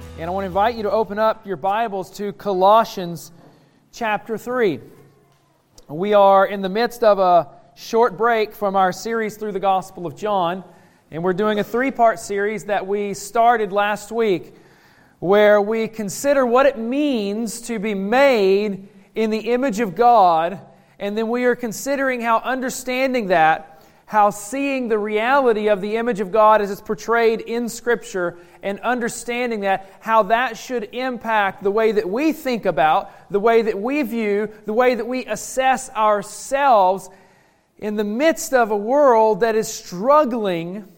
And I want to invite you to open up your Bibles to Colossians chapter 3. We are in the midst of a short break from our series through the Gospel of John, and we're doing a three-part series that we started last week, where we consider what it means to be made in the image of God, and then we are considering how understanding that, how seeing the reality of the image of God as it's portrayed in Scripture and understanding that, how that should impact the way that we think about, the way that we view, the way that we assess ourselves in the midst of a world that is struggling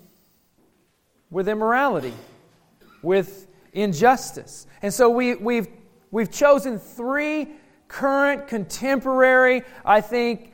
with immorality, with injustice. And so we've chosen three current, contemporary, I think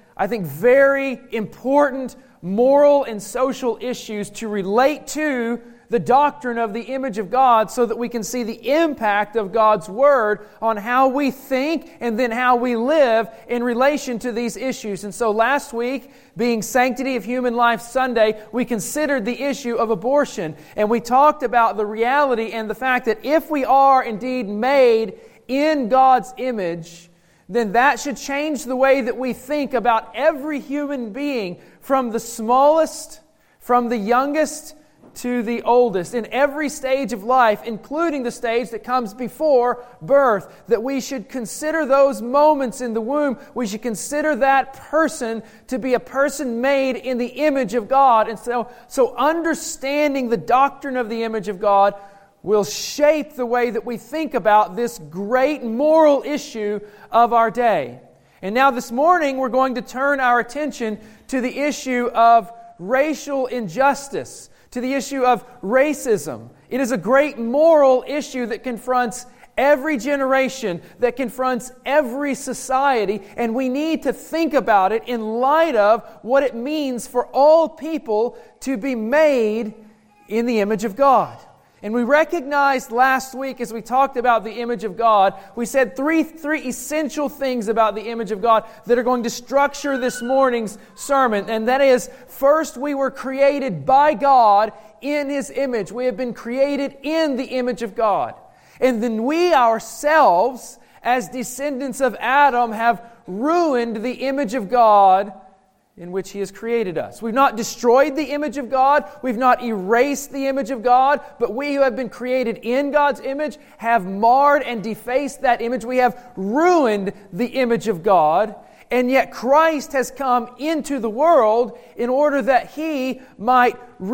very important moral and social issues to relate to the doctrine of the image of God so that we can see the impact of God's Word on how we think and then how we live in relation to these issues. And so last week, being Sanctity of Human Life Sunday, we considered the issue of abortion. And we talked about the reality and the fact that if we are indeed made in God's image, then that should change the way that we think about every human being, from the smallest, from the youngest to the oldest, in every stage of life, including the stage that comes before birth, that we should consider those moments in the womb. We should consider that person to be a person made in the image of God. And so understanding the doctrine of the image of God will shape the way that we think about this great moral issue of our day. And now this morning, we're going to turn our attention to the issue of racial injustice, to the issue of racism. It is a great moral issue that confronts every generation, that confronts every society, and we need to think about it in light of what it means for all people to be made in the image of God. And we recognized last week, as we talked about the image of God, we said three essential things about the image of God that are going to structure this morning's sermon. And that is, first, we were created by God in His image. We have been created in the image of God. And then we ourselves, as descendants of Adam, have ruined the image of God in which He has created us. We've not destroyed the image of God. We've not erased the image of God. But we who have been created in God's image have marred and defaced that image. We have ruined the image of God. And yet Christ has come into the world in order that He might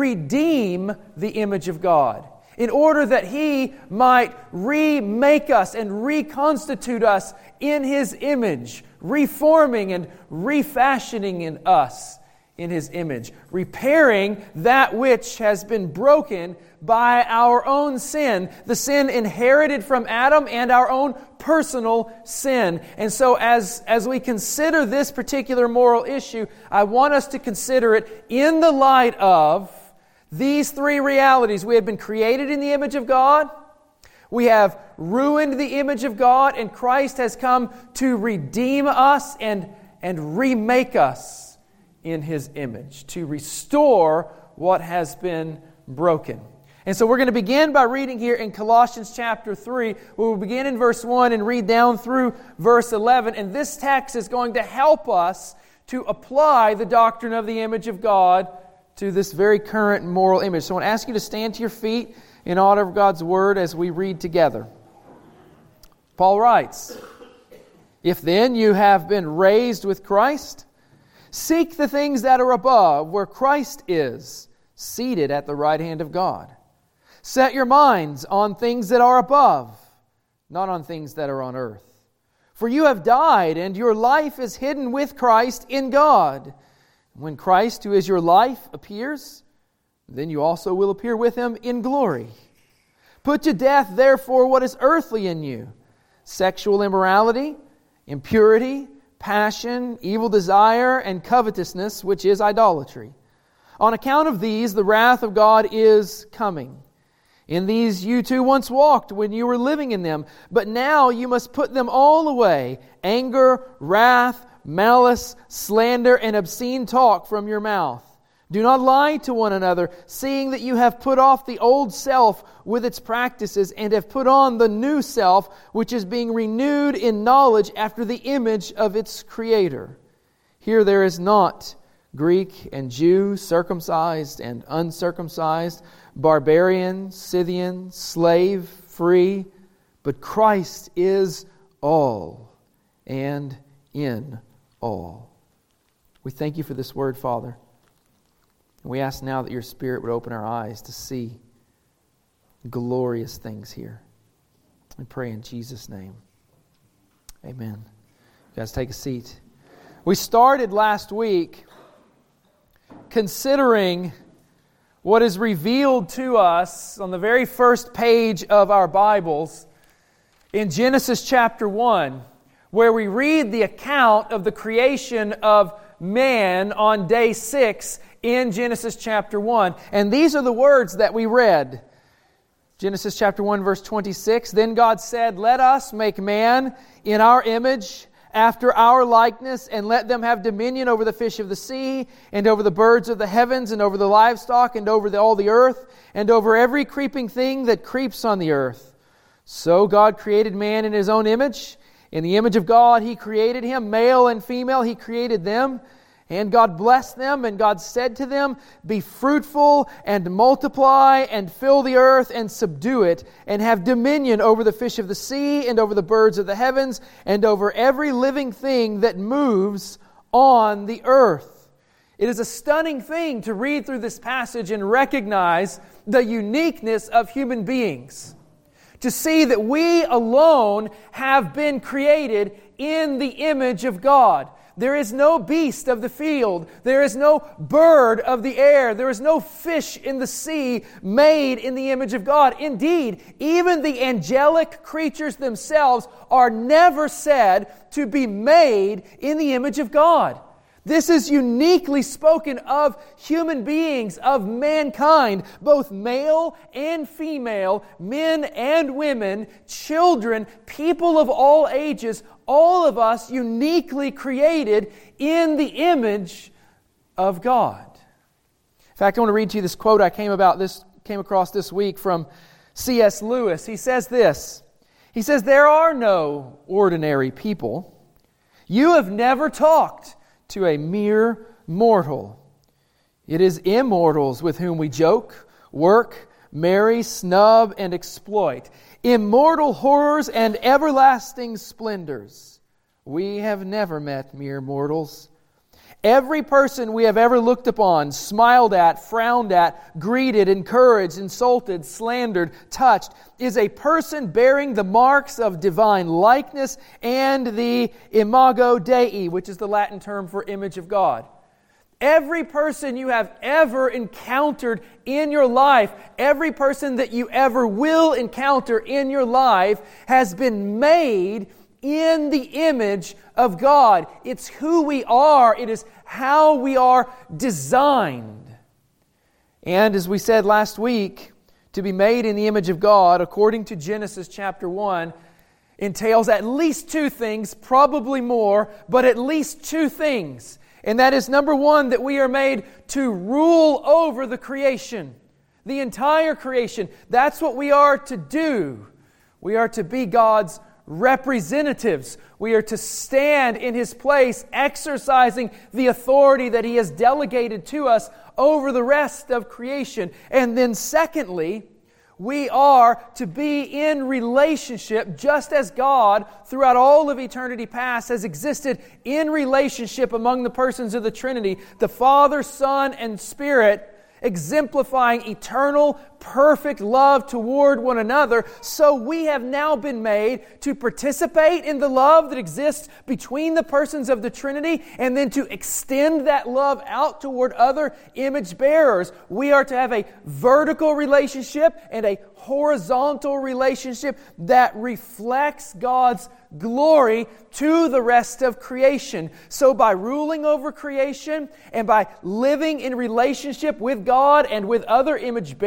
redeem the image of God, in order that He might remake us and reconstitute us in His image, reforming and refashioning in us in His image, repairing that which has been broken by our own sin, the sin inherited from Adam and our own personal sin. And so as we consider this particular moral issue, I want us to consider it in the light of these three realities. We have been created in the image of God. We have ruined the image of God, and Christ has come to redeem us and remake us in His image, to restore what has been broken. And so we're going to begin by reading here in Colossians chapter 3. We'll begin in verse 1 and read down through verse 11. And this text is going to help us to apply the doctrine of the image of God to this very current moral image. So I want to ask you to stand to your feet in honor of God's Word as we read together. Paul writes, "If then you have been raised with Christ, seek the things that are above, where Christ is, seated at the right hand of God. Set your minds on things that are above, not on things that are on earth. For you have died, and your life is hidden with Christ in God. When Christ, who is your life, appears, then you also will appear with Him in glory. Put to death, therefore, what is earthly in you: sexual immorality, impurity, passion, evil desire, and covetousness, which is idolatry. On account of these, the wrath of God is coming. In these you too once walked when you were living in them, but now you must put them all away: anger, wrath, malice, slander, and obscene talk from your mouth. Do not lie to one another, seeing that you have put off the old self with its practices and have put on the new self, which is being renewed in knowledge after the image of its Creator. Here there is not Greek and Jew, circumcised and uncircumcised, barbarian, Scythian, slave, free, but Christ is all and in all. We thank You for this word, Father. And we ask now that Your Spirit would open our eyes to see glorious things here. We pray in Jesus' name. Amen. You guys take a seat. We started last week considering what is revealed to us on the very first page of our Bibles in Genesis chapter 1, where we read the account of the creation of man on day 6 in Genesis chapter 1. And these are the words that we read. Genesis chapter 1, verse 26, Then God said, Let us make man in our image, after our likeness, and let them have dominion over the fish of the sea, and over the birds of the heavens, and over the livestock, and over all the earth, and over every creeping thing that creeps on the earth. So God created man in His own image. In the image of God He created him, male and female He created them. And God blessed them, and God said to them, Be fruitful and multiply and fill the earth and subdue it, and have dominion over the fish of the sea and over the birds of the heavens and over every living thing that moves on the earth. It is a stunning thing to read through this passage and recognize the uniqueness of human beings. To see that we alone have been created in the image of God. There is no beast of the field. There is no bird of the air. There is no fish in the sea made in the image of God. Indeed, even the angelic creatures themselves are never said to be made in the image of God. This is uniquely spoken of human beings, of mankind, both male and female, men and women, children, people of all ages, all of us uniquely created in the image of God. In fact, I want to read to you this quote I came across this week from C.S. Lewis. He says this. He says, There are no ordinary people. You have never talked to a mere mortal. It is immortals with whom we joke, work, marry, snub, and exploit. Immortal horrors and everlasting splendors. We have never met mere mortals. Every person we have ever looked upon, smiled at, frowned at, greeted, encouraged, insulted, slandered, touched, is a person bearing the marks of divine likeness and the imago Dei, which is the Latin term for image of God. Every person you have ever encountered in your life, every person that you ever will encounter in your life has been made in the image of God. It's who we are. It is how we are designed. And as we said last week, to be made in the image of God, according to Genesis chapter 1, entails at least two things, probably more, but at least two things. And that is, number one, that we are made to rule over the creation, the entire creation. That's what we are to do. We are to be God's representatives. We are to stand in His place, exercising the authority that He has delegated to us over the rest of creation. And then secondly, we are to be in relationship just as God, throughout all of eternity past, has existed in relationship among the persons of the Trinity, the Father, Son, and Spirit, exemplifying eternal, perfect love toward one another. So we have now been made to participate in the love that exists between the persons of the Trinity, and then to extend that love out toward other image bearers. We are to have a vertical relationship and a horizontal relationship that reflects God's glory to the rest of creation. So by ruling over creation and by living in relationship with God and with other image bearers,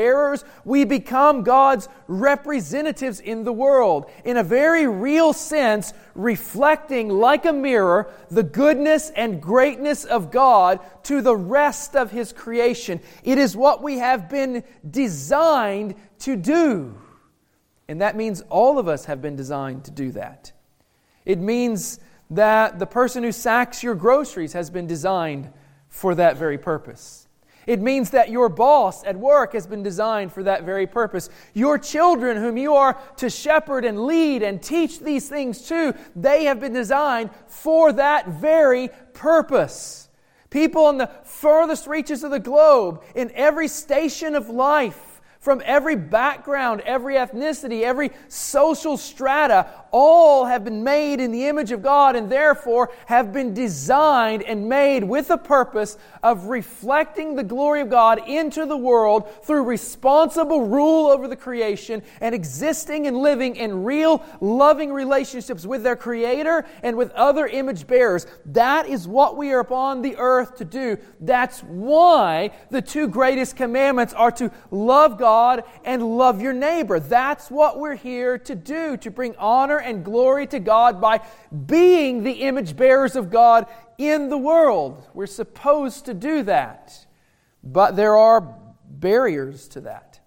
we become God's representatives in the world, in a very real sense, reflecting like a mirror the goodness and greatness of God to the rest of His creation. It is what we have been designed to do. And that means all of us have been designed to do that. It means that the person who sacks your groceries has been designed for that very purpose. It means that your boss at work has been designed for that very purpose. Your children whom you are to shepherd and lead and teach these things to, they have been designed for that very purpose. People on the furthest reaches of the globe, in every station of life, from every background, every ethnicity, every social strata, all have been made in the image of God and therefore have been designed and made with the purpose of reflecting the glory of God into the world through responsible rule over the creation and existing and living in real loving relationships with their Creator and with other image bearers. That is what we are upon the earth to do. That's why the two greatest commandments are to love God and love your neighbor. That's what we're here to do, to bring honor and glory to God by being the image bearers of God in the world. We're supposed to do that. But there are barriers to that.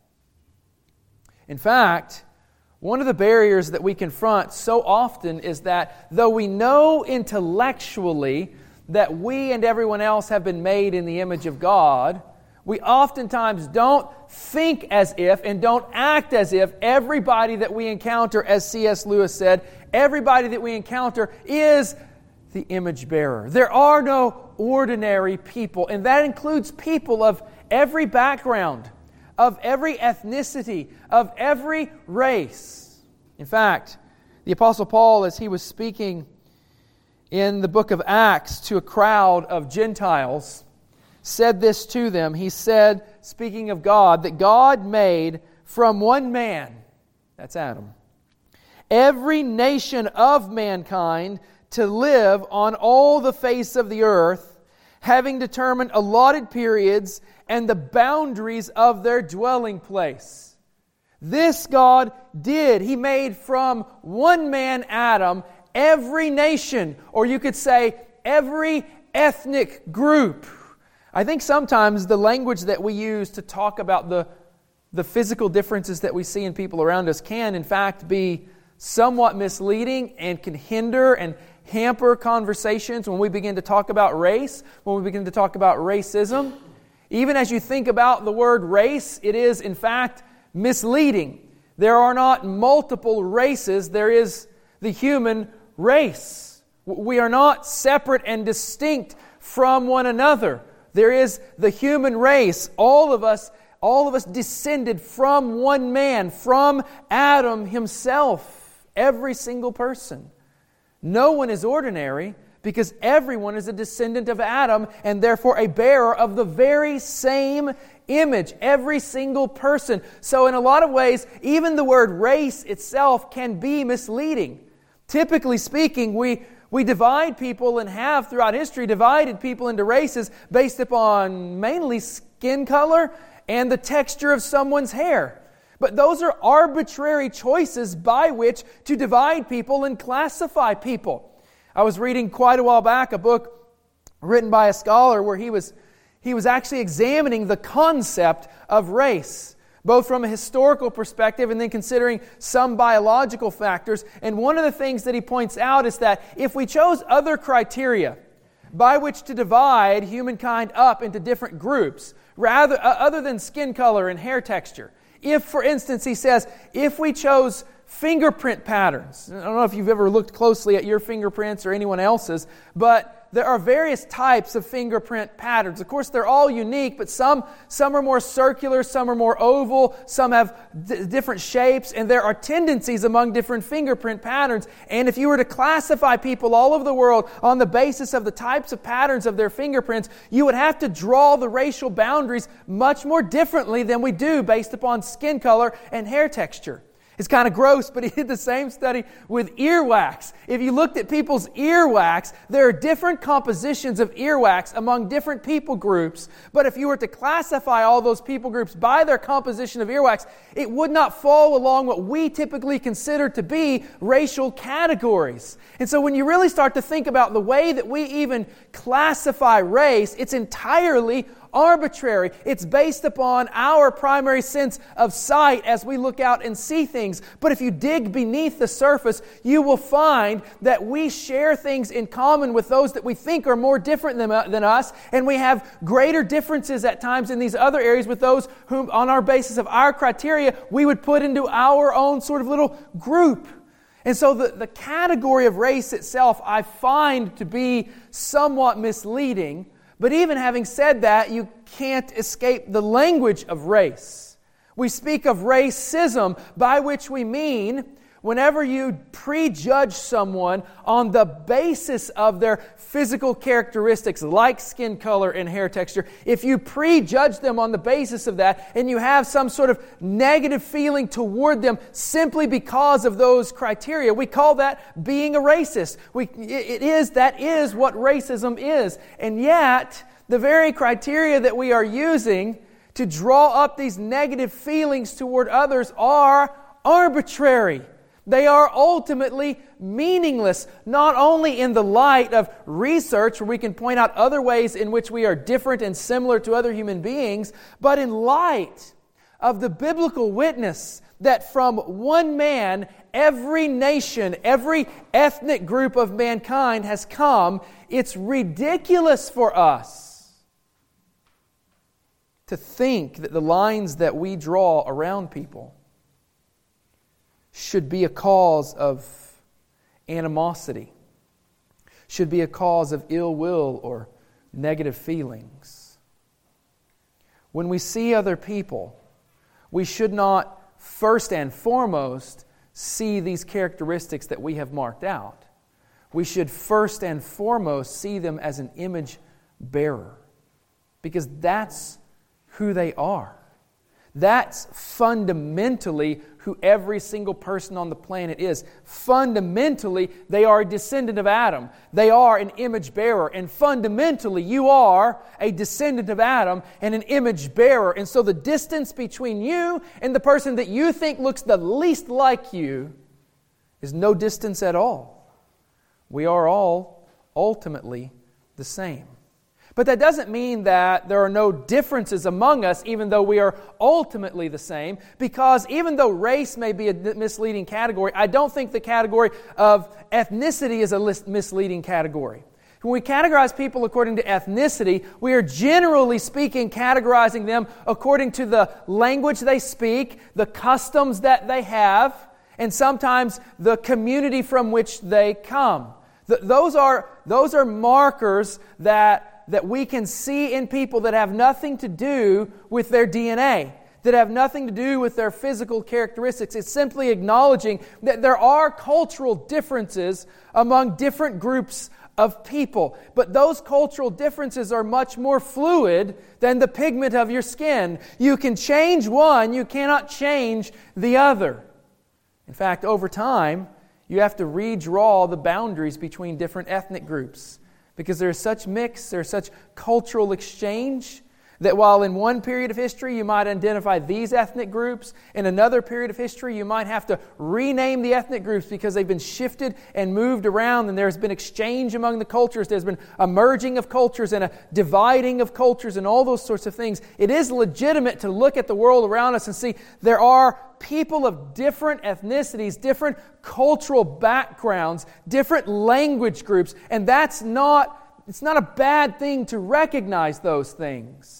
In fact, one of the barriers that we confront so often is that though we know intellectually that we and everyone else have been made in the image of God, we oftentimes don't think as if and don't act as if everybody that we encounter, as C.S. Lewis said, everybody that we encounter is the image bearer. There are no ordinary people, and that includes people of every background, of every ethnicity, of every race. In fact, the Apostle Paul, as he was speaking in the book of Acts to a crowd of Gentiles, said this to them. He said, speaking of God, that God made from one man, that's Adam, every nation of mankind to live on all the face of the earth, having determined allotted periods and the boundaries of their dwelling place. This God did. He made from one man, Adam, every nation, or you could say every ethnic group. I think sometimes the language that we use to talk about the physical differences that we see in people around us can, in fact, be somewhat misleading and can hinder and hamper conversations when we begin to talk about race, when we begin to talk about racism. Even as you think about the word race, it is, in fact, misleading. There are not multiple races. There is the human race. We are not separate and distinct from one another. There is the human race. All of us descended from one man, from Adam himself. Every single person. No one is ordinary because everyone is a descendant of Adam and therefore a bearer of the very same image. Every single person. So in a lot of ways, even the word race itself can be misleading. Typically speaking, we divide people and have throughout history divided people into races based upon mainly skin color and the texture of someone's hair. But those are arbitrary choices by which to divide people and classify people. I was reading quite a while back a book written by a scholar where he was actually examining the concept of race, both from a historical perspective and then considering some biological factors. And one of the things that he points out is that if we chose other criteria by which to divide humankind up into different groups, other than skin color and hair texture, if, for instance, he says, if we chose fingerprint patterns, I don't know if you've ever looked closely at your fingerprints or anyone else's, but there are various types of fingerprint patterns. Of course, they're all unique, but some are more circular, some are more oval, some have different shapes, and there are tendencies among different fingerprint patterns. And if you were to classify people all over the world on the basis of the types of patterns of their fingerprints, you would have to draw the racial boundaries much more differently than we do based upon skin color and hair texture. It's kind of gross, but he did the same study with earwax. If you looked at people's earwax, there are different compositions of earwax among different people groups. But if you were to classify all those people groups by their composition of earwax, it would not fall along what we typically consider to be racial categories. And so when you really start to think about the way that we even classify race, it's entirely arbitrary. It's based upon our primary sense of sight as we look out and see things. But if you dig beneath the surface, you will find that we share things in common with those that we think are more different than us, and we have greater differences at times in these other areas with those whom, on our basis of our criteria, we would put into our own sort of little group. And so the category of race itself I find to be somewhat misleading. But even having said that, you can't escape the language of race. We speak of racism, by which we mean whenever you prejudge someone on the basis of their physical characteristics, like skin color and hair texture, if you prejudge them on the basis of that and you have some sort of negative feeling toward them simply because of those criteria, we call that being a racist. That is what racism is. And yet, the very criteria that we are using to draw up these negative feelings toward others are arbitrary. They are ultimately meaningless, not only in the light of research where we can point out other ways in which we are different and similar to other human beings, but in light of the biblical witness that from one man, every nation, every ethnic group of mankind has come. It's ridiculous for us to think that the lines that we draw around people should be a cause of animosity, should be a cause of ill will or negative feelings. When we see other people, we should not first and foremost see these characteristics that we have marked out. We should first and foremost see them as an image bearer, because that's who they are. That's fundamentally who every single person on the planet is. Fundamentally, they are a descendant of Adam. They are an image bearer. And fundamentally, you are a descendant of Adam and an image bearer. And so the distance between you and the person that you think looks the least like you is no distance at all. We are all ultimately the same. But that doesn't mean that there are no differences among us, even though we are ultimately the same, because even though race may be a misleading category, I don't think the category of ethnicity is a misleading category. When we categorize people according to ethnicity, we are generally speaking categorizing them according to the language they speak, the customs that they have, and sometimes the community from which they come. Those are markers that we can see in people that have nothing to do with their DNA, that have nothing to do with their physical characteristics. It's simply acknowledging that there are cultural differences among different groups of people. But those cultural differences are much more fluid than the pigment of your skin. You can change one, you cannot change the other. In fact, over time, you have to redraw the boundaries between different ethnic groups, because there's such mix, there's such cultural exchange, that while in one period of history you might identify these ethnic groups, in another period of history you might have to rename the ethnic groups because they've been shifted and moved around, and there's been exchange among the cultures, there's been a merging of cultures and a dividing of cultures and all those sorts of things. It is legitimate to look at the world around us and see there are people of different ethnicities, different cultural backgrounds, different language groups, and it's not a bad thing to recognize those things.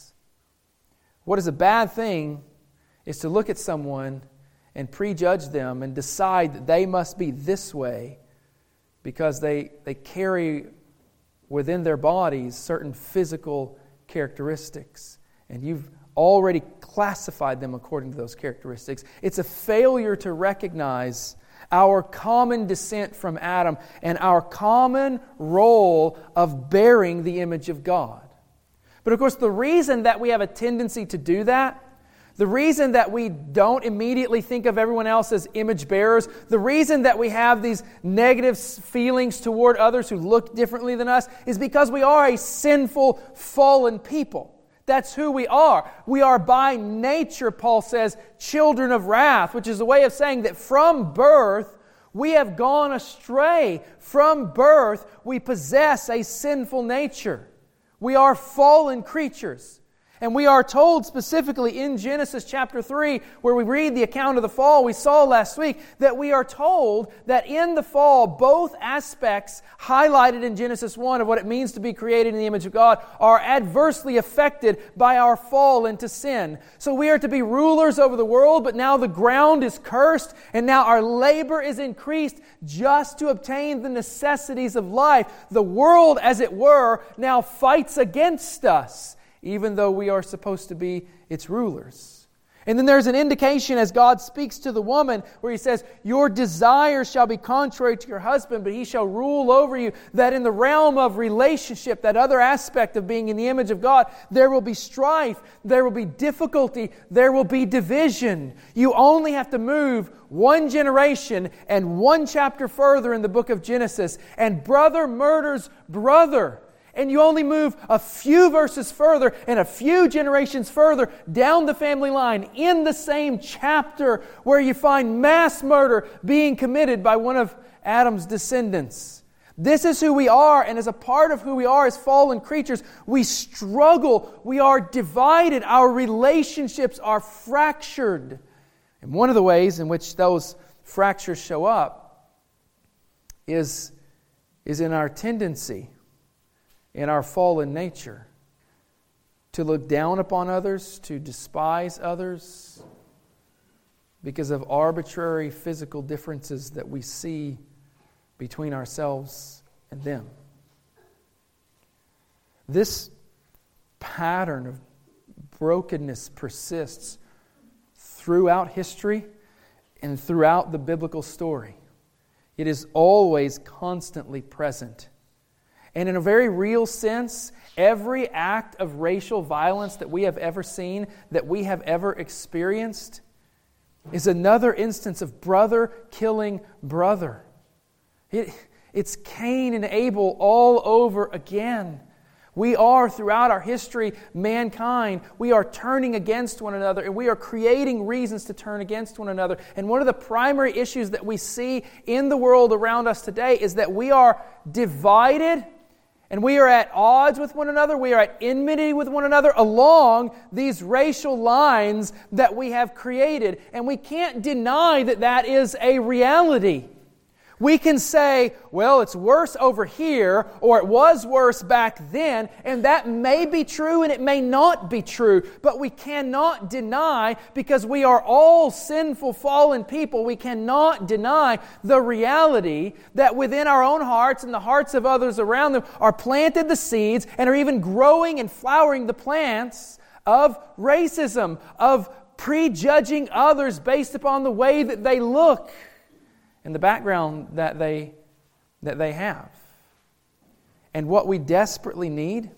What is a bad thing is to look at someone and prejudge them and decide that they must be this way because they carry within their bodies certain physical characteristics, and you've already classified them according to those characteristics. It's a failure to recognize our common descent from Adam and our common role of bearing the image of God. But of course, the reason that we have a tendency to do that, The reason that we don't immediately think of everyone else as image bearers, the reason that we have these negative feelings toward others who look differently than us, is because we are a sinful, fallen people. That's who we are. We are by nature, Paul says, children of wrath, which is a way of saying that from birth, we have gone astray. From birth, we possess a sinful nature. We are fallen creatures. And we are told specifically in Genesis chapter 3, where we read the account of the fall we saw last week, that we are told that in the fall, both aspects highlighted in Genesis 1 of what it means to be created in the image of God are adversely affected by our fall into sin. So we are to be rulers over the world, but now the ground is cursed, and now our labor is increased just to obtain the necessities of life. The world, as it were, now fights against us, even though we are supposed to be its rulers. And then there's an indication as God speaks to the woman where He says, your desires shall be contrary to your husband, but he shall rule over you. That in the realm of relationship, that other aspect of being in the image of God, there will be strife, there will be difficulty, there will be division. You only have to move one generation and one chapter further in the book of Genesis, and brother murders brother. And you only move a few verses further and a few generations further down the family line in the same chapter where you find mass murder being committed by one of Adam's descendants. This is who we are, and as a part of who we are as fallen creatures, we struggle, we are divided, our relationships are fractured. And one of the ways in which those fractures show up is in our tendency, in our fallen nature, to look down upon others, to despise others because of arbitrary physical differences that we see between ourselves and them. This pattern of brokenness persists throughout history and throughout the biblical story. It is always constantly present. And in a very real sense, every act of racial violence that we have ever seen, that we have ever experienced, is another instance of brother killing brother. It's Cain and Abel all over again. We are, throughout our history, mankind, we are turning against one another, and we are creating reasons to turn against one another. And one of the primary issues that we see in the world around us today is that we are divided, and we are at odds with one another. We are at enmity with one another along these racial lines that we have created. And we can't deny that that is a reality. We can say, well, it's worse over here, or it was worse back then, and that may be true and it may not be true, but we cannot deny, because we are all sinful, fallen people, we cannot deny the reality that within our own hearts and the hearts of others around them are planted the seeds and are even growing and flowering the plants of racism, of prejudging others based upon the way that they look and the background that they have. And what we desperately need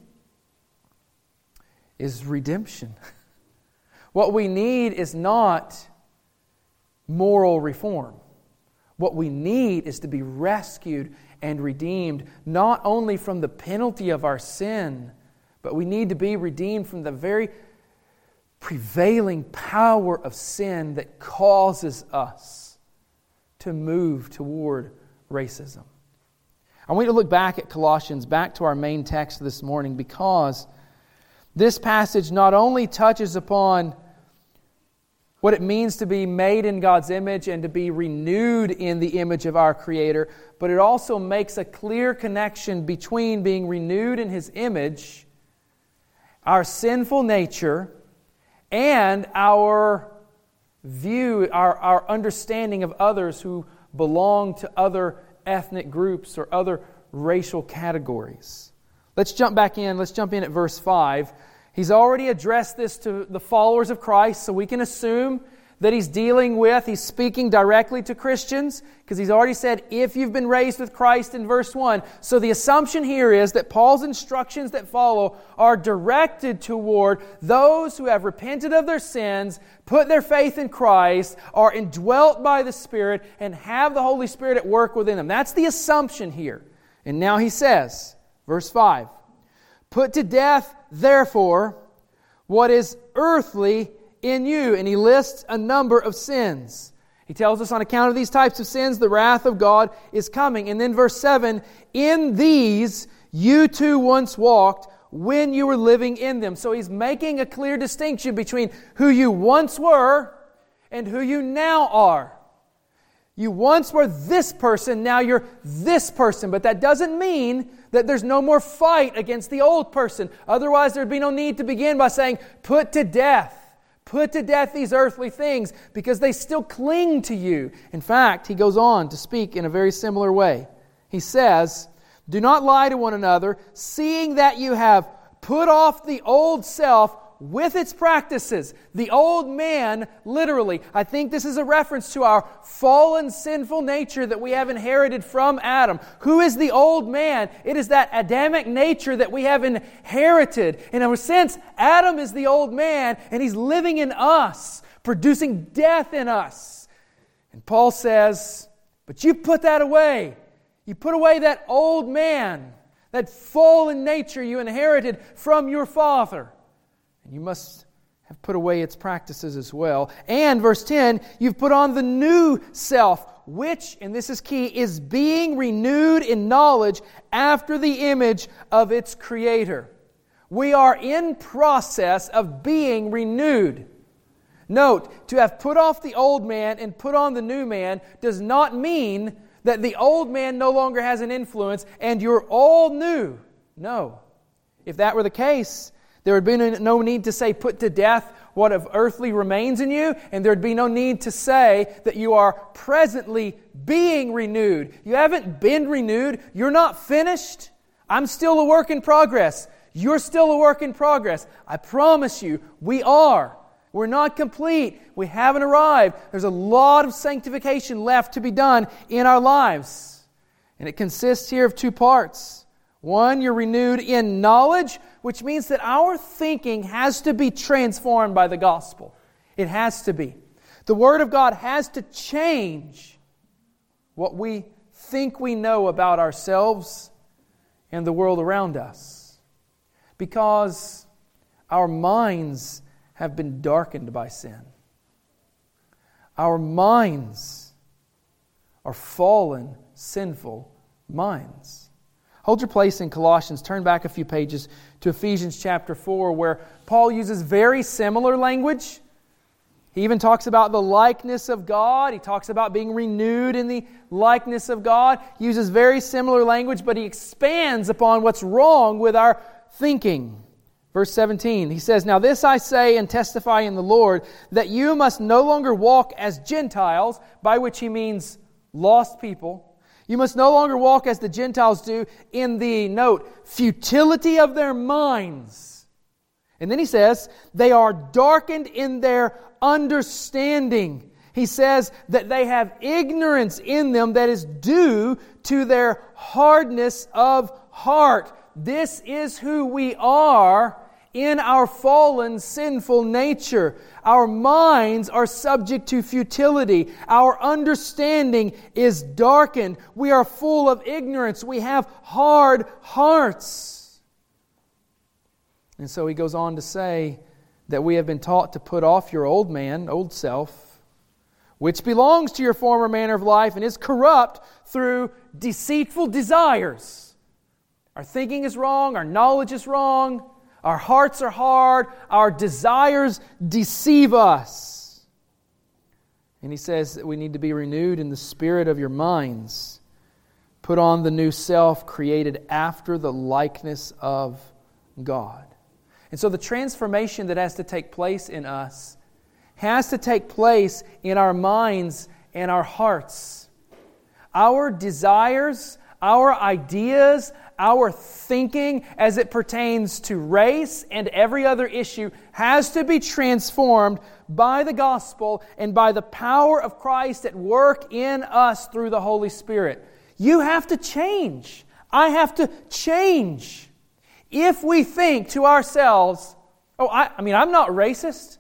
is redemption. What we need is not moral reform. What we need is to be rescued and redeemed, not only from the penalty of our sin, but we need to be redeemed from the very prevailing power of sin that causes us to move toward racism. I want you to look back at Colossians, back to our main text this morning, because this passage not only touches upon what it means to be made in God's image and to be renewed in the image of our Creator, but it also makes a clear connection between being renewed in His image, our sinful nature, and our view, our understanding of others who belong to other ethnic groups or other racial categories. Let's jump back in. Let's jump in at verse 5. He's already addressed this to the followers of Christ, so we can assume that he's dealing with. He's speaking directly to Christians because he's already said, if you've been raised with Christ in verse 1. So the assumption here is that Paul's instructions that follow are directed toward those who have repented of their sins, put their faith in Christ, are indwelt by the Spirit, and have the Holy Spirit at work within them. That's the assumption here. And now he says, verse 5, "Put to death, therefore, what is earthly in you." And he lists a number of sins. He tells us on account of these types of sins, the wrath of God is coming. And then verse 7, "In these you too once walked when you were living in them." So he's making a clear distinction between who you once were and who you now are. You once were this person, now you're this person. But that doesn't mean that there's no more fight against the old person. Otherwise, there'd be no need to begin by saying, put to death. Put to death these earthly things, because they still cling to you. In fact, he goes on to speak in a very similar way. He says, "Do not lie to one another, seeing that you have put off the old self with its practices." The old man, literally. I think this is a reference to our fallen, sinful nature that we have inherited from Adam. Who is the old man? It is that Adamic nature that we have inherited. In a sense, Adam is the old man, and he's living in us, producing death in us. And Paul says, but you put that away. You put away that old man, that fallen nature you inherited from your father. And you must have put away its practices as well. And verse 10, you've put on the new self, which, and this is key, is being renewed in knowledge after the image of its Creator. We are in process of being renewed. Note, to have put off the old man and put on the new man does not mean that the old man no longer has an influence and you're all new. No. If that were the case, there would be no need to say, put to death what of earthly remains in you, and there would be no need to say that you are presently being renewed. You haven't been renewed. You're not finished. I'm still a work in progress. You're still a work in progress. I promise you, we are. We're not complete. We haven't arrived. There's a lot of sanctification left to be done in our lives. And it consists here of two parts. One, you're renewed in knowledge, which means that our thinking has to be transformed by the gospel. It has to be. The Word of God has to change what we think we know about ourselves and the world around us. Because our minds have been darkened by sin. Our minds are fallen, sinful minds. Hold your place in Colossians. Turn back a few pages to Ephesians chapter 4, where Paul uses very similar language. He even talks about the likeness of God. He talks about being renewed in the likeness of God. He uses very similar language, but he expands upon what's wrong with our thinking. Verse 17, he says, "Now this I say and testify in the Lord, that you must no longer walk as Gentiles," by which he means lost people. "You must no longer walk as the Gentiles do in the," note, "futility of their minds." And then he says, "They are darkened in their understanding." He says that they have ignorance in them that is due to their hardness of heart. This is who we are in our fallen, sinful nature. Our minds are subject to futility. Our understanding is darkened. We are full of ignorance. We have hard hearts. And so he goes on to say that we have been taught to put off your old man, old self, which belongs to your former manner of life and is corrupt through deceitful desires. Our thinking is wrong. Our knowledge is wrong. Our hearts are hard. Our desires deceive us. And he says that we need to be renewed in the spirit of your minds. Put on the new self created after the likeness of God. And so the transformation that has to take place in us has to take place in our minds and our hearts. Our desires, our ideas, our thinking as it pertains to race and every other issue has to be transformed by the gospel and by the power of Christ at work in us through the Holy Spirit. You have to change. I have to change. If we think to ourselves, I'm not racist,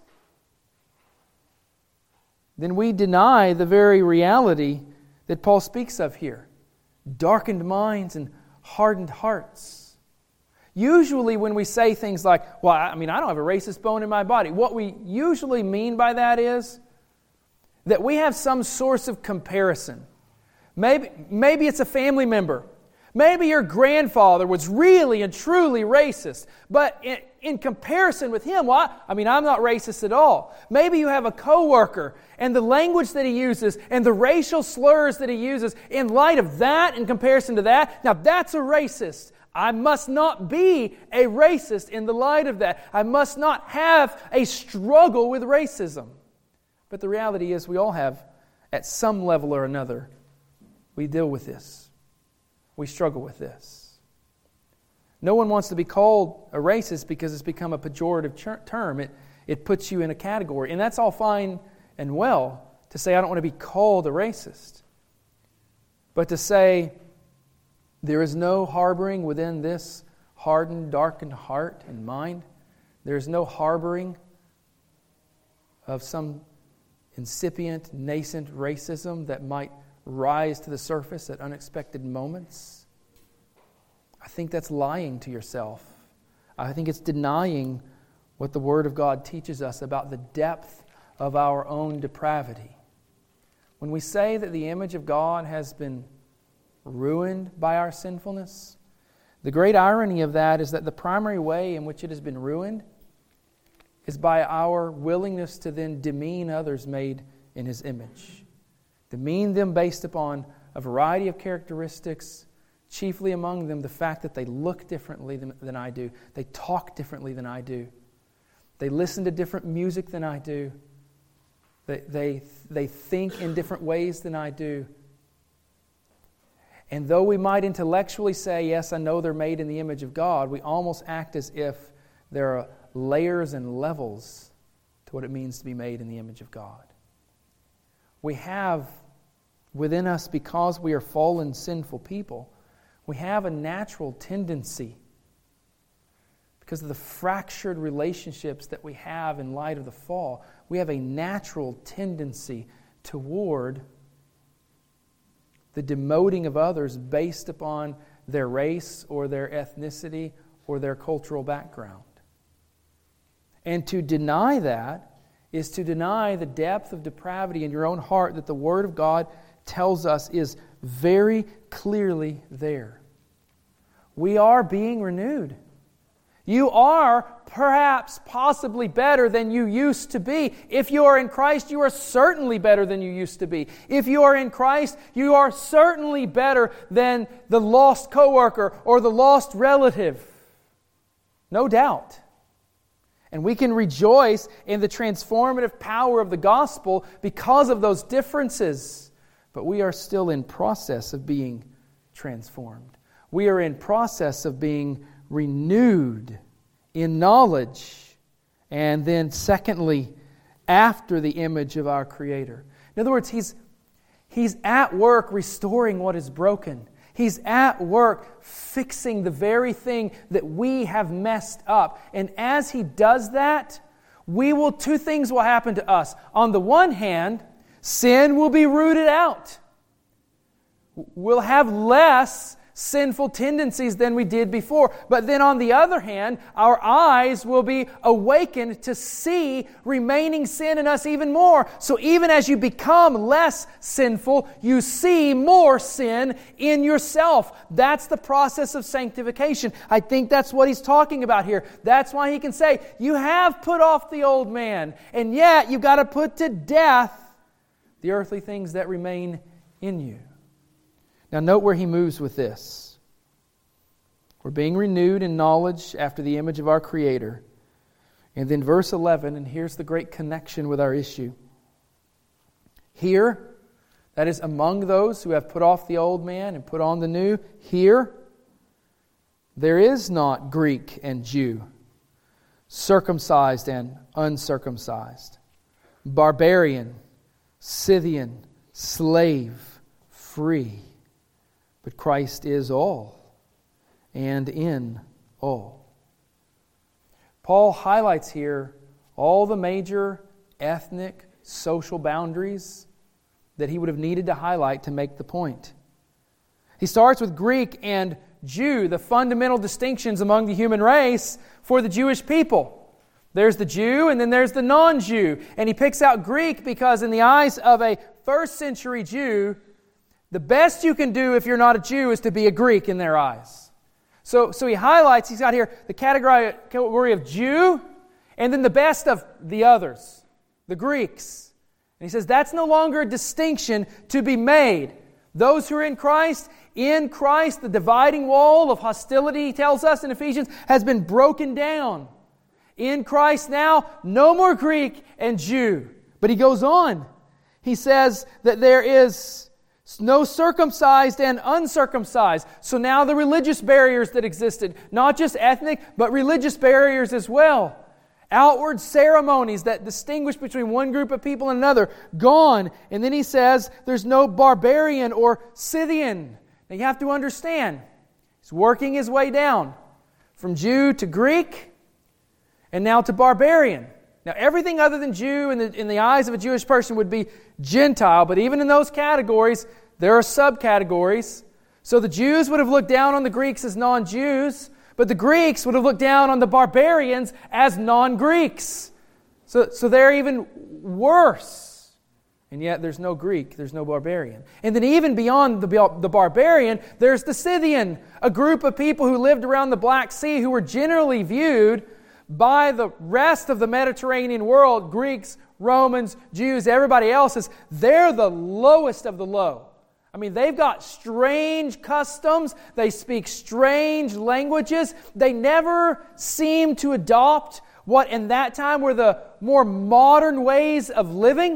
then we deny the very reality that Paul speaks of here. Darkened minds and hardened hearts. Usually when we say things like, I don't have a racist bone in my body, what we usually mean by that is that we have some source of comparison. Maybe it's a family member. Maybe your grandfather was really and truly racist, but in comparison with him, I'm not racist at all. Maybe you have a coworker and the language that he uses and the racial slurs that he uses, in light of that, in comparison to that, now that's a racist. I must not be a racist in the light of that. I must not have a struggle with racism. But the reality is we all have, at some level or another, we deal with this. We struggle with this. No one wants to be called a racist because it's become a pejorative term. It puts you in a category. And that's all fine and well to say, I don't want to be called a racist. But to say, there is no harboring within this hardened, darkened heart and mind. There is no harboring of some incipient, nascent racism that might rise to the surface at unexpected moments. I think that's lying to yourself. I think it's denying what the Word of God teaches us about the depth of our own depravity. When we say that the image of God has been ruined by our sinfulness, the great irony of that is that the primary way in which it has been ruined is by our willingness to then demean others made in His image. Demean them based upon a variety of characteristics, chiefly among them the fact that they look differently than I do. They talk differently than I do. They listen to different music than I do. They think in different ways than I do. And though we might intellectually say, yes, I know they're made in the image of God, we almost act as if there are layers and levels to what it means to be made in the image of God. We have within us, because we are fallen, sinful people, we have a natural tendency, because of the fractured relationships that we have in light of the fall, we have a natural tendency toward the demoting of others based upon their race or their ethnicity or their cultural background. And to deny that is to deny the depth of depravity in your own heart that the Word of God tells us is very clearly there. We are being renewed. You are perhaps possibly better than you used to be. If you are in Christ, you are certainly better than you used to be. If you are in Christ, you are certainly better than the lost coworker or the lost relative. No doubt. And we can rejoice in the transformative power of the gospel because of those differences. But we are still in process of being transformed. We are in process of being renewed in knowledge. And then secondly, after the image of our Creator. In other words, He's at work restoring what is broken. He's at work fixing the very thing that we have messed up. And as He does that, two things will happen to us. On the one hand, sin will be rooted out. We'll have less sinful tendencies than we did before. But then on the other hand, our eyes will be awakened to see remaining sin in us even more. So even as you become less sinful, you see more sin in yourself. That's the process of sanctification. I think that's what he's talking about here. That's why he can say, you have put off the old man, and yet you've got to put to death the earthly things that remain in you. Now note where he moves with this. We're being renewed in knowledge after the image of our Creator. And then verse 11, and here's the great connection with our issue. Here, that is among those who have put off the old man and put on the new, here There is not Greek and Jew, circumcised and uncircumcised, barbarian, Scythian, slave, free. But Christ is all and in all. Paul highlights here all the major ethnic, social boundaries that he would have needed to highlight to make the point. He starts with Greek and Jew, the fundamental distinctions among the human race for the Jewish people. There's the Jew and then there's the non-Jew. And he picks out Greek because in the eyes of a first century Jew, the best you can do if you're not a Jew is to be a Greek in their eyes. So he highlights, he's got here the category of Jew and then the best of the others, the Greeks. And he says that's no longer a distinction to be made. Those who are in Christ, the dividing wall of hostility, he tells us in Ephesians, has been broken down. In Christ now, no more Greek and Jew. But he goes on. He says that there is no circumcised and uncircumcised. So now the religious barriers that existed, not just ethnic, but religious barriers as well. Outward ceremonies that distinguish between one group of people and another, gone. And then he says there's no barbarian or Scythian. Now you have to understand, he's working his way down from Jew to Greek and now to barbarian. Now everything other than Jew in the eyes of a Jewish person would be Gentile, but even in those categories, there are subcategories. So the Jews would have looked down on the Greeks as non-Jews, but the Greeks would have looked down on the barbarians as non-Greeks. So they're even worse. And yet there's no Greek, there's no barbarian. And then even beyond the barbarian, there's the Scythian, a group of people who lived around the Black Sea who were generally viewed by the rest of the Mediterranean world, Greeks, Romans, Jews, everybody else, as they're the lowest of the low. I mean, they've got strange customs. They speak strange languages. They never seem to adopt what in that time were the more modern ways of living.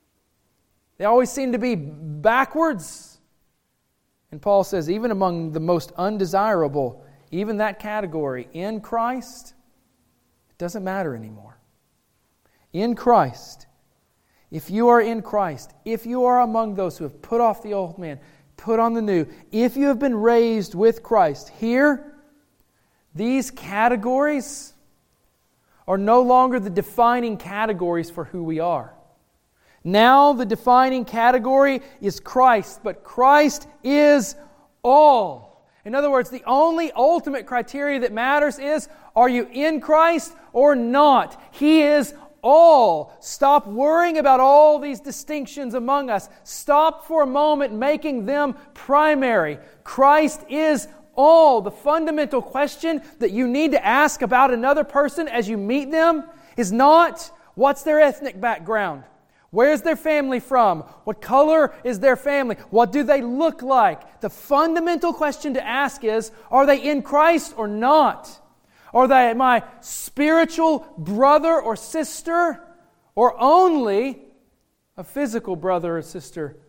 They always seem to be backwards. And Paul says, even among the most undesirable, even that category, in Christ, it doesn't matter anymore. In Christ, if you are in Christ, if you are among those who have put off the old man, put on the new, if you have been raised with Christ, here, these categories are no longer the defining categories for who we are. Now the defining category is Christ, but Christ is all. In other words, the only ultimate criteria that matters is, are you in Christ or not? He is all. Stop worrying about all these distinctions among us. Stop for a moment making them primary. Christ is all. The fundamental question that you need to ask about another person as you meet them is not, what's their ethnic background? Where's their family from? What color is their family? What do they look like? The fundamental question to ask is, are they in Christ or not? Are they my spiritual brother or sister, or only a physical brother or sister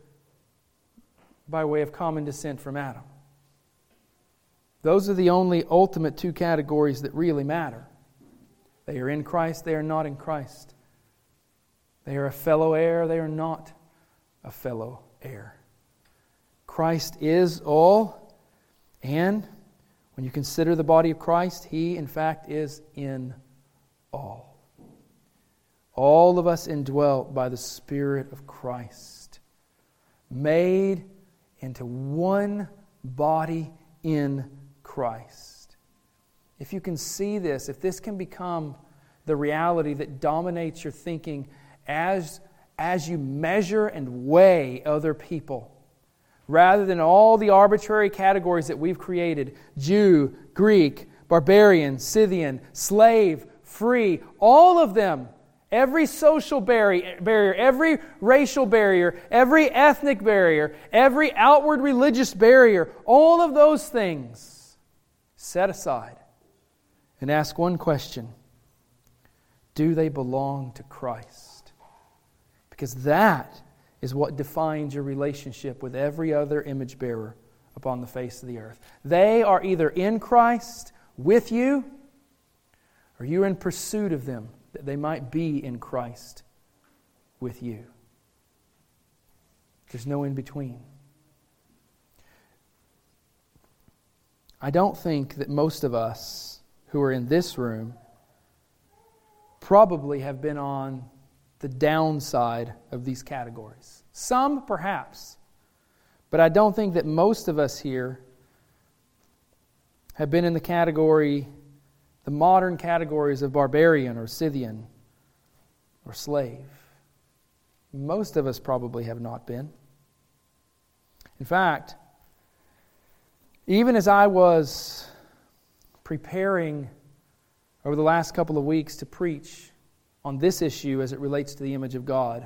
by way of common descent from Adam? Those are the only ultimate two categories that really matter. They are in Christ, they are not in Christ. They are a fellow heir, they are not a fellow heir. Christ is all, and when you consider the body of Christ, He, in fact, is in all. All of us indwelt by the Spirit of Christ, made into one body in Christ. If you can see this, if this can become the reality that dominates your thinking as you measure and weigh other people, rather than all the arbitrary categories that we've created, Jew, Greek, barbarian, Scythian, slave, free, all of them, every social barrier, every racial barrier, every ethnic barrier, every outward religious barrier, all of those things set aside and ask one question: do they belong to Christ? Because that is what defines your relationship with every other image bearer upon the face of the earth. They are either in Christ with you, or you're in pursuit of them, that they might be in Christ with you. There's no in between. I don't think that most of us who are in this room probably have been on the downside of these categories. Some, perhaps. But I don't think that most of us here have been in the modern categories of barbarian or Scythian or slave. Most of us probably have not been. In fact, even as I was preparing over the last couple of weeks to preach on this issue as it relates to the image of God,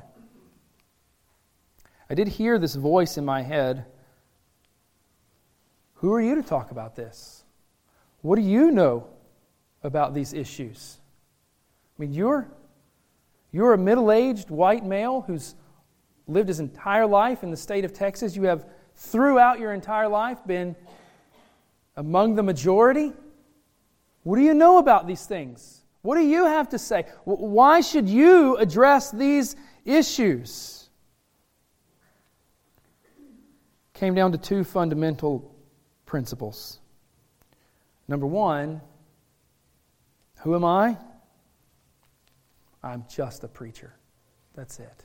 I did hear this voice in my head. Who are you to talk about this? What do you know about these issues? I mean, you're a middle-aged white male who's lived his entire life in the state of Texas. You have, throughout your entire life, been among the majority. What do you know about these things? What do you have to say? Why should you address these issues? Came down to two fundamental principles. Number one, who am I? I'm just a preacher. That's it.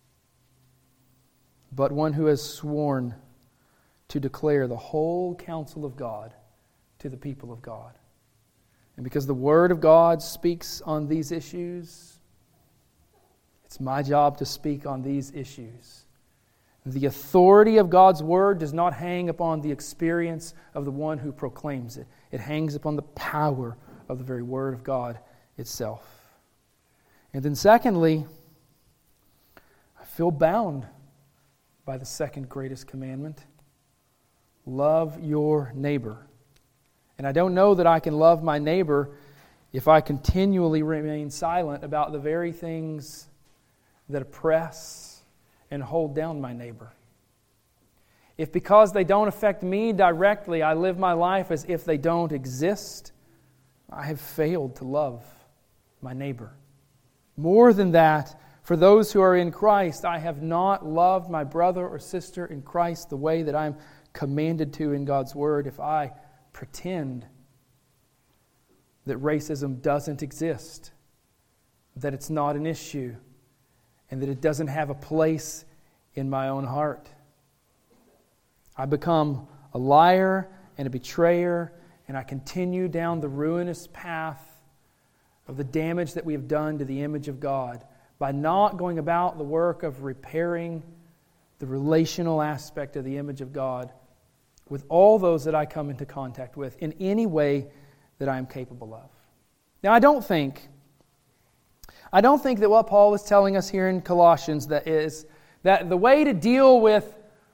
But one who has sworn to declare the whole counsel of God to the people of God. And because the Word of God speaks on these issues, it's my job to speak on these issues. The authority of God's Word does not hang upon the experience of the one who proclaims it. It hangs upon the power of the very Word of God itself. And then secondly, I feel bound by the second greatest commandment. Love your neighbor. And I don't know that I can love my neighbor if I continually remain silent about the very things that oppress and hold down my neighbor. If because they don't affect me directly, I live my life as if they don't exist, I have failed to love my neighbor. More than that, for those who are in Christ, I have not loved my brother or sister in Christ the way that I am commanded to in God's Word if I pretend that racism doesn't exist, that it's not an issue, and that it doesn't have a place in my own heart. I become a liar and a betrayer, and I continue down the ruinous path of the damage that we have done to the image of God by not going about the work of repairing the relational aspect of the image of God with all those that I come into contact with in any way that I am capable of. Now, I don't think that what Paul is telling us here in Colossians that the way to deal with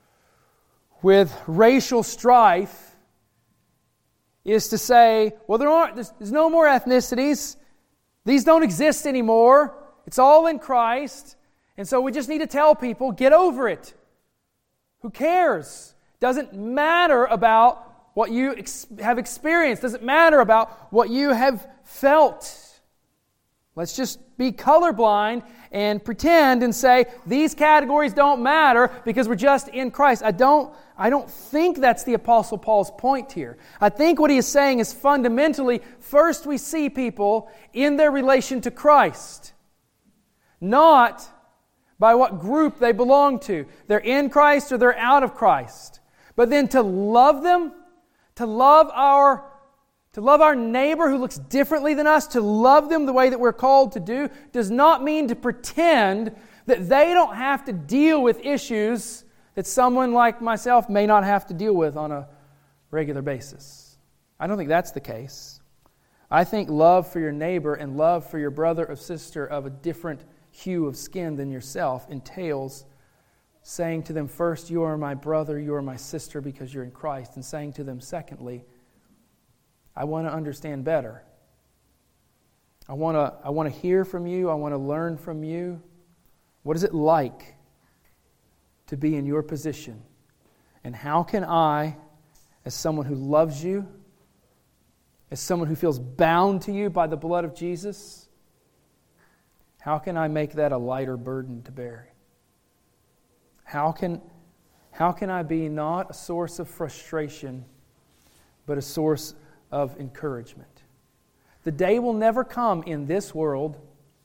racial strife is to say, well, there's no more ethnicities. These don't exist anymore. It's all in Christ. And so we just need to tell people, get over it. Who cares? Doesn't matter about what you have experienced. Doesn't matter about what you have felt. Let's just be colorblind and pretend and say these categories don't matter because we're just in Christ. I don't think that's the Apostle Paul's point here. I think what he is saying is fundamentally, first we see people in their relation to Christ, not by what group they belong to. They're in Christ or they're out of Christ. But then to love them, to love our neighbor who looks differently than us, to love them the way that we're called to do, does not mean to pretend that they don't have to deal with issues that someone like myself may not have to deal with on a regular basis. I don't think that's the case. I think love for your neighbor and love for your brother or sister of a different hue of skin than yourself entails saying to them, first, you are my brother, you are my sister because you're in Christ, and saying to them, secondly, I want to understand better. I want to hear from you. I want to learn from you. What is it like to be in your position? And how can I as someone who loves you, as someone who feels bound to you by the blood of Jesus, how can I make that a lighter burden to bear? How can I be not a source of frustration, but a source of encouragement? The day will never come in this world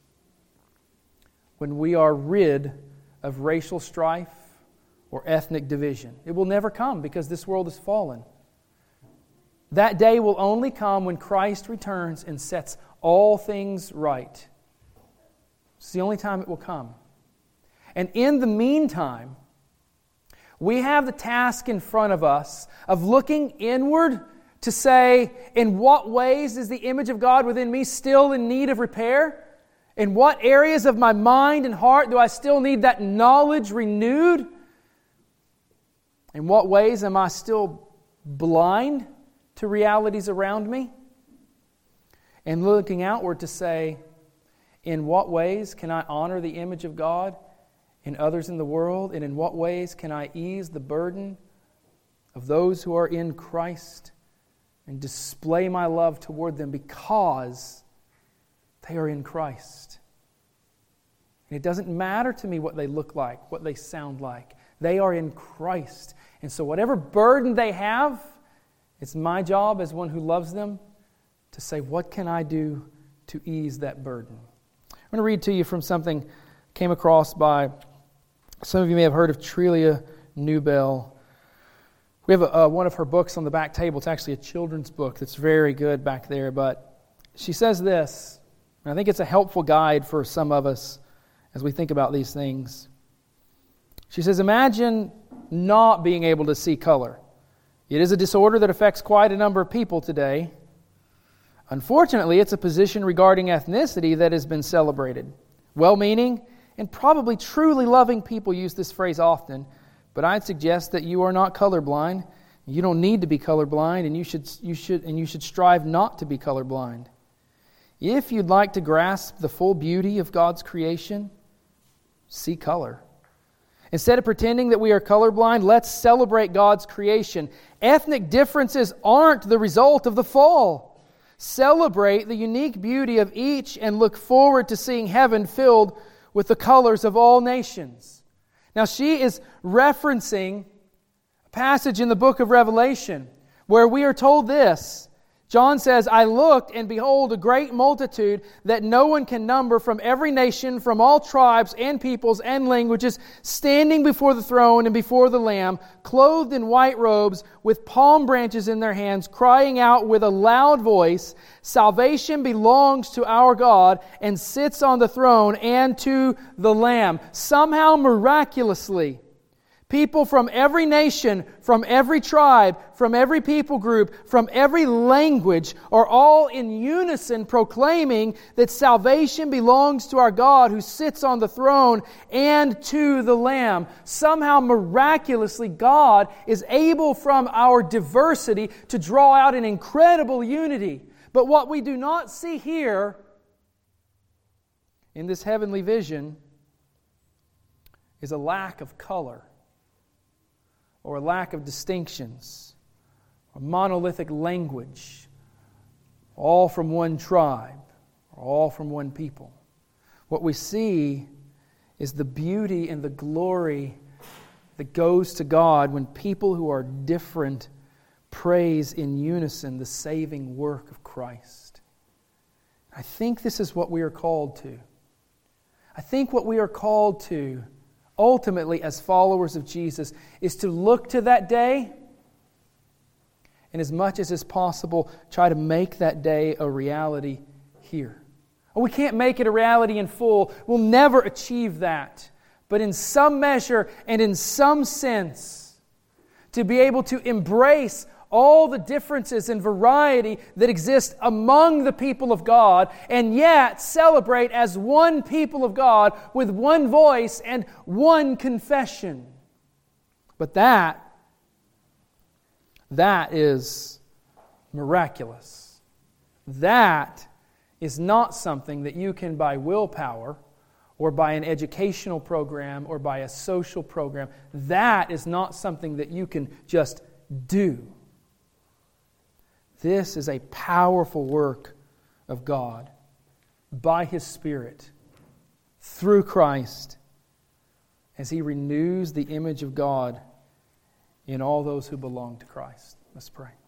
when we are rid of racial strife or ethnic division. It will never come because this world is fallen. That day will only come when Christ returns and sets all things right. It's the only time it will come. And in the meantime, we have the task in front of us of looking inward to say, in what ways is the image of God within me still in need of repair? In what areas of my mind and heart do I still need that knowledge renewed? In what ways am I still blind to realities around me? And looking outward to say, in what ways can I honor the image of God in others in the world? And in what ways can I ease the burden of those who are in Christ and display my love toward them because they are in Christ? And it doesn't matter to me what they look like, what they sound like. They are in Christ. And so whatever burden they have, it's my job as one who loves them to say, what can I do to ease that burden? I'm going to read to you from something came across by, some of you may have heard of Trillia Newbell. We have one of her books on the back table. It's actually a children's book that's very good back there. But she says this, and I think it's a helpful guide for some of us as we think about these things. She says, imagine not being able to see color. It is a disorder that affects quite a number of people today. Unfortunately, it's a position regarding ethnicity that has been celebrated. Well-meaning and probably truly loving people use this phrase often, but I'd suggest that you are not colorblind. You don't need to be colorblind, and you should strive not to be colorblind. If you'd like to grasp the full beauty of God's creation, see color. Instead of pretending that we are colorblind, let's celebrate God's creation. Ethnic differences aren't the result of the fall. Celebrate the unique beauty of each and look forward to seeing heaven filled with the colors of all nations. Now, she is referencing a passage in the book of Revelation where we are told this. John says, I looked, and behold, a great multitude that no one can number from every nation, from all tribes and peoples and languages, standing before the throne and before the Lamb, clothed in white robes, with palm branches in their hands, crying out with a loud voice, salvation belongs to our God, and sits on the throne and to the Lamb. Somehow, miraculously, people from every nation, from every tribe, from every people group, from every language are all in unison proclaiming that salvation belongs to our God who sits on the throne and to the Lamb. Somehow, miraculously, God is able from our diversity to draw out an incredible unity. But what we do not see here in this heavenly vision is a lack of color, or a lack of distinctions, or monolithic language, all from one tribe, or all from one people. What we see is the beauty and the glory that goes to God when people who are different praise in unison the saving work of Christ. I think this is what we are called to. I think what we are called to ultimately, as followers of Jesus, is to look to that day and as much as is possible, try to make that day a reality here. We can't make it a reality in full. We'll never achieve that. But in some measure and in some sense, to be able to embrace all the differences and variety that exist among the people of God, and yet celebrate as one people of God with one voice and one confession. But that is miraculous. That is not something that you can, by willpower or by an educational program or by a social program, that is not something that you can just do. This is a powerful work of God by His Spirit through Christ as He renews the image of God in all those who belong to Christ. Let's pray.